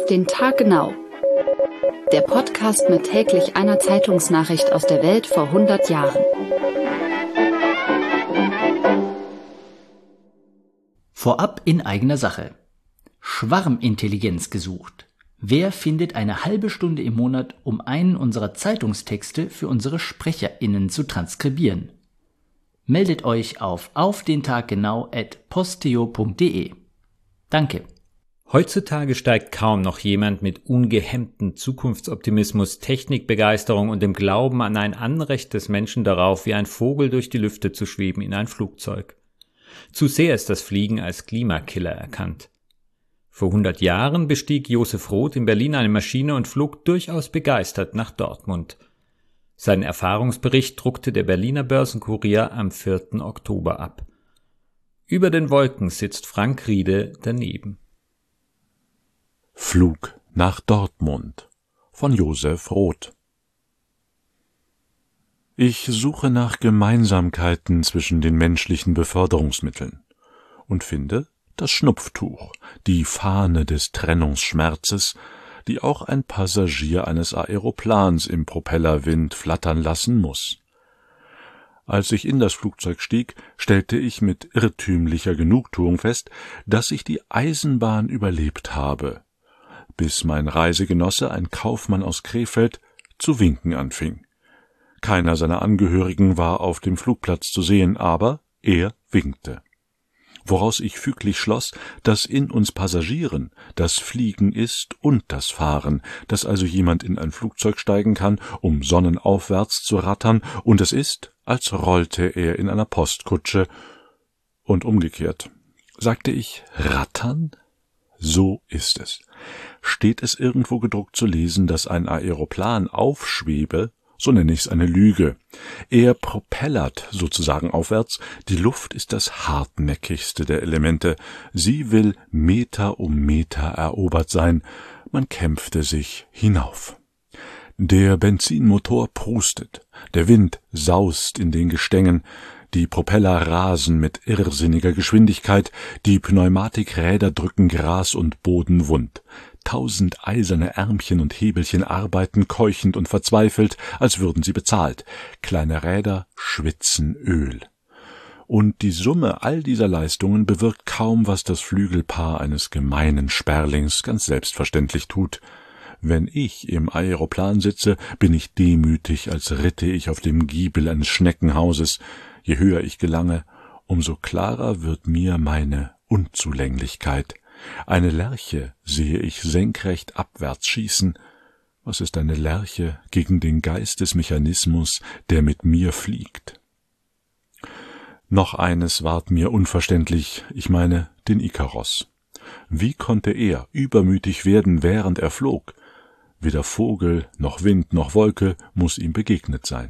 den Tag genau. Der Podcast mit täglich einer Zeitungsnachricht aus der Welt vor 100 Jahren. Vorab in eigener Sache. Schwarmintelligenz gesucht. Wer findet eine halbe Stunde im Monat, um einen unserer Zeitungstexte für unsere SprecherInnen zu transkribieren? Meldet euch auf dentaggenau@posteo.de. Danke. Heutzutage steigt kaum noch jemand mit ungehemmtem Zukunftsoptimismus, Technikbegeisterung und dem Glauben an ein Anrecht des Menschen darauf, wie ein Vogel durch die Lüfte zu schweben, in ein Flugzeug. Zu sehr ist das Fliegen als Klimakiller erkannt. Vor 100 Jahren bestieg Josef Roth in Berlin eine Maschine und flog durchaus begeistert nach Dortmund. Seinen Erfahrungsbericht druckte der Berliner Börsenkurier am 4. Oktober ab. Über den Wolken sitzt Frank Riede daneben. Flug nach Dortmund von Josef Roth. Ich suche nach Gemeinsamkeiten zwischen den menschlichen Beförderungsmitteln und finde das Schnupftuch, die Fahne des Trennungsschmerzes, die auch ein Passagier eines Aeroplans im Propellerwind flattern lassen muss. Als ich in das Flugzeug stieg, stellte ich mit irrtümlicher Genugtuung fest, dass ich die Eisenbahn überlebt habe, bis mein Reisegenosse, ein Kaufmann aus Krefeld, zu winken anfing. Keiner seiner Angehörigen war auf dem Flugplatz zu sehen, aber er winkte. Woraus ich füglich schloss, dass in uns Passagieren das Fliegen ist und das Fahren, dass also jemand in ein Flugzeug steigen kann, um sonnenaufwärts zu rattern, und es ist, als rollte er in einer Postkutsche, und umgekehrt. Sagte ich rattern? So ist es. Steht es irgendwo gedruckt zu lesen, dass ein Aeroplan aufschwebe, so nenne ich's eine Lüge. Er propellert sozusagen aufwärts. Die Luft ist das hartnäckigste der Elemente. Sie will Meter um Meter erobert sein. Man kämpfte sich hinauf. Der Benzinmotor prustet. Der Wind saust in den Gestängen. Die Propeller rasen mit irrsinniger Geschwindigkeit. Die Pneumatikräder drücken Gras und Boden wund. 1000 eiserne Ärmchen und Hebelchen arbeiten keuchend und verzweifelt, als würden sie bezahlt. Kleine Räder schwitzen Öl. Und die Summe all dieser Leistungen bewirkt kaum, was das Flügelpaar eines gemeinen Sperlings ganz selbstverständlich tut. Wenn ich im Aeroplan sitze, bin ich demütig, als ritte ich auf dem Giebel eines Schneckenhauses. Je höher ich gelange, umso klarer wird mir meine Unzulänglichkeit. Eine Lerche sehe ich senkrecht abwärts schießen. Was ist eine Lerche gegen den Geist des Mechanismus, der mit mir fliegt? Noch eines ward mir unverständlich, ich meine den Ikaros. Wie konnte er übermütig werden, während er flog? Weder Vogel, noch Wind, noch Wolke muss ihm begegnet sein.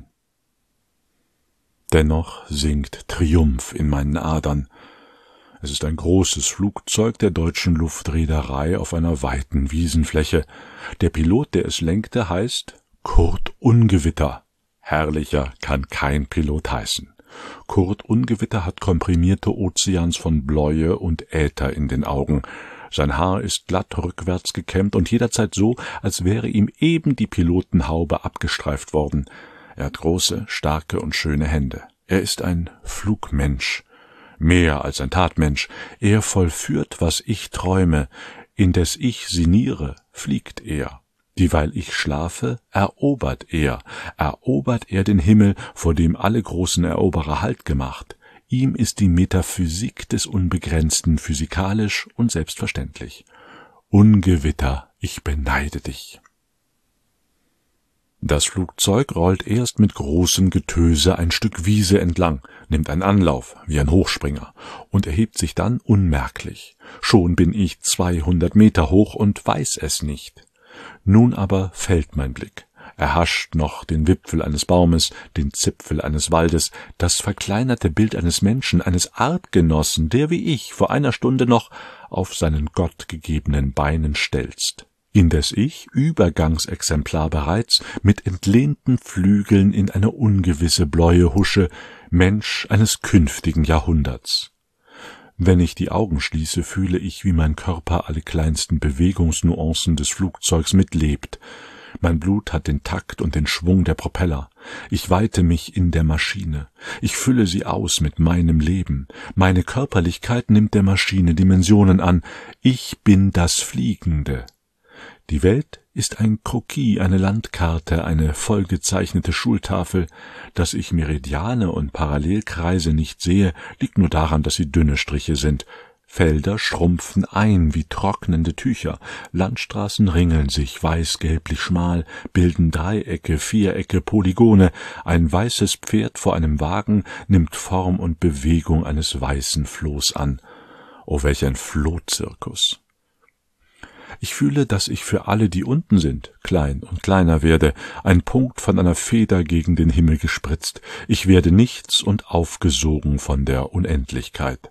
Dennoch singt Triumph in meinen Adern. Es ist ein großes Flugzeug der Deutschen Luftreederei auf einer weiten Wiesenfläche. Der Pilot, der es lenkte, heißt Kurt Ungewitter. Herrlicher kann kein Pilot heißen. Kurt Ungewitter hat komprimierte Ozeans von Bläue und Äther in den Augen. Sein Haar ist glatt rückwärts gekämmt und jederzeit so, als wäre ihm eben die Pilotenhaube abgestreift worden. Er hat große, starke und schöne Hände. Er ist ein Flugmensch. Mehr als ein Tatmensch, er vollführt, was ich träume, indes ich sinniere, fliegt er. Dieweil ich schlafe, erobert er den Himmel, vor dem alle großen Eroberer Halt gemacht. Ihm ist die Metaphysik des Unbegrenzten physikalisch und selbstverständlich. Ungewitter, ich beneide dich. Das Flugzeug rollt erst mit großem Getöse ein Stück Wiese entlang, nimmt einen Anlauf, wie ein Hochspringer, und erhebt sich dann unmerklich. Schon bin ich 200 Meter hoch und weiß es nicht. Nun aber fällt mein Blick. Erhascht noch den Wipfel eines Baumes, den Zipfel eines Waldes, das verkleinerte Bild eines Menschen, eines Artgenossen, der wie ich vor einer Stunde noch auf seinen gottgegebenen Beinen stelzt. Indes ich, Übergangsexemplar bereits, mit entlehnten Flügeln in eine ungewisse Bläue husche, Mensch eines künftigen Jahrhunderts. Wenn ich die Augen schließe, fühle ich, wie mein Körper alle kleinsten Bewegungsnuancen des Flugzeugs mitlebt. Mein Blut hat den Takt und den Schwung der Propeller. Ich weite mich in der Maschine. Ich fülle sie aus mit meinem Leben. Meine Körperlichkeit nimmt der Maschine Dimensionen an. Ich bin das Fliegende. Die Welt ist ein Kroquis, eine Landkarte, eine vollgezeichnete Schultafel. Dass ich Meridiane und Parallelkreise nicht sehe, liegt nur daran, dass sie dünne Striche sind. Felder schrumpfen ein wie trocknende Tücher, Landstraßen ringeln sich weiß-gelblich schmal, bilden Dreiecke, Vierecke, Polygone, ein weißes Pferd vor einem Wagen nimmt Form und Bewegung eines weißen Flohs an. Oh, welch ein Flohzirkus! Ich fühle, dass ich für alle, die unten sind, klein und kleiner werde, ein Punkt von einer Feder gegen den Himmel gespritzt. Ich werde nichts und aufgesogen von der Unendlichkeit.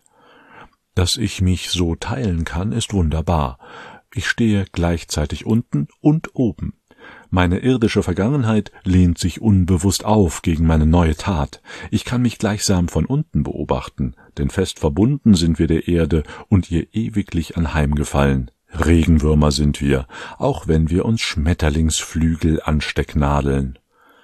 Dass ich mich so teilen kann, ist wunderbar. Ich stehe gleichzeitig unten und oben. Meine irdische Vergangenheit lehnt sich unbewusst auf gegen meine neue Tat. Ich kann mich gleichsam von unten beobachten, denn fest verbunden sind wir der Erde und ihr ewiglich anheimgefallen. Regenwürmer sind wir, auch wenn wir uns Schmetterlingsflügel anstecknadeln.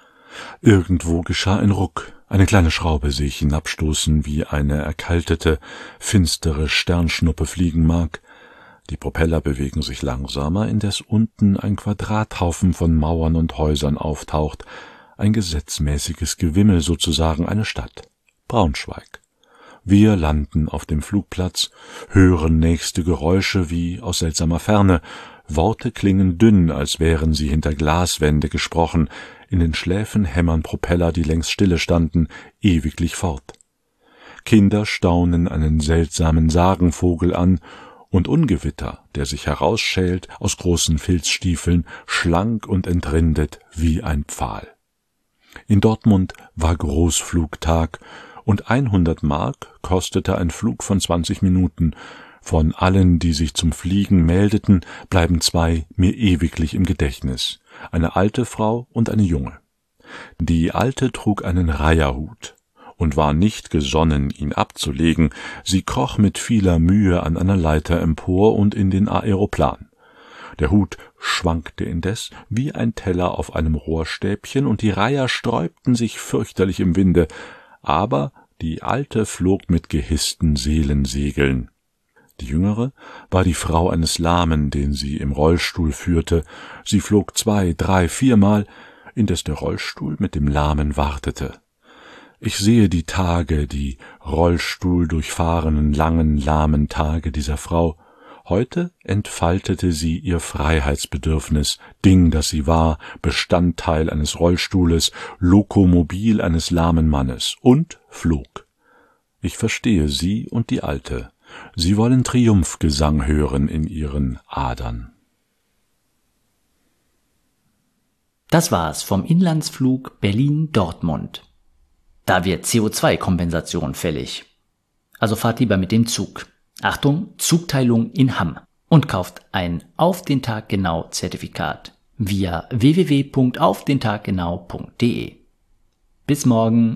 Irgendwo geschah ein Ruck. Eine kleine Schraube sehe ich hinabstoßen, wie eine erkaltete, finstere Sternschnuppe fliegen mag. Die Propeller bewegen sich langsamer, indes unten ein Quadrathaufen von Mauern und Häusern auftaucht, ein gesetzmäßiges Gewimmel sozusagen, eine Stadt. Braunschweig. Wir landen auf dem Flugplatz, hören nächste Geräusche wie aus seltsamer Ferne. Worte klingen dünn, als wären sie hinter Glaswände gesprochen. In den Schläfen hämmern Propeller, die längst stille standen, ewiglich fort. Kinder staunen einen seltsamen Sagenvogel an, und Ungewitter, der sich herausschält aus großen Filzstiefeln, schlank und entrindet wie ein Pfahl. In Dortmund war Großflugtag, und 100 Mark kostete ein Flug von 20 Minuten. Von allen, die sich zum Fliegen meldeten, bleiben 2 mir ewiglich im Gedächtnis, eine alte Frau und eine junge. Die Alte trug einen Reiherhut und war nicht gesonnen, ihn abzulegen. Sie kroch mit vieler Mühe an einer Leiter empor und in den Aeroplan. Der Hut schwankte indes wie ein Teller auf einem Rohrstäbchen, und die Reiher sträubten sich fürchterlich im Winde, aber die Alte flog mit gehissten Seelensegeln. Die Jüngere war die Frau eines Lahmen, den sie im Rollstuhl führte. Sie flog 2, 3, 4 Mal, indes der Rollstuhl mit dem Lahmen wartete. Ich sehe die Tage, die Rollstuhl-durchfahrenen, langen, lahmen Tage dieser Frau. Heute entfaltete sie ihr Freiheitsbedürfnis, Ding, das sie war, Bestandteil eines Rollstuhles, Lokomobil eines lahmen Mannes, und flog. Ich verstehe sie und die Alte. Sie wollen Triumphgesang hören in ihren Adern. Das war's vom Inlandsflug Berlin-Dortmund. Da wird CO2-Kompensation fällig. Also fahrt lieber mit dem Zug. Achtung, Zugteilung in Hamm. Und kauft ein Auf den Tag genau Zertifikat via www.aufdentaggenau.de. Bis morgen.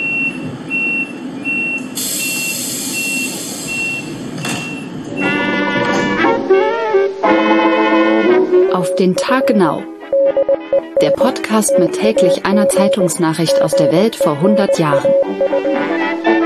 Auf den Tag genau. Der Podcast mit täglich einer Zeitungsnachricht aus der Welt vor 100 Jahren.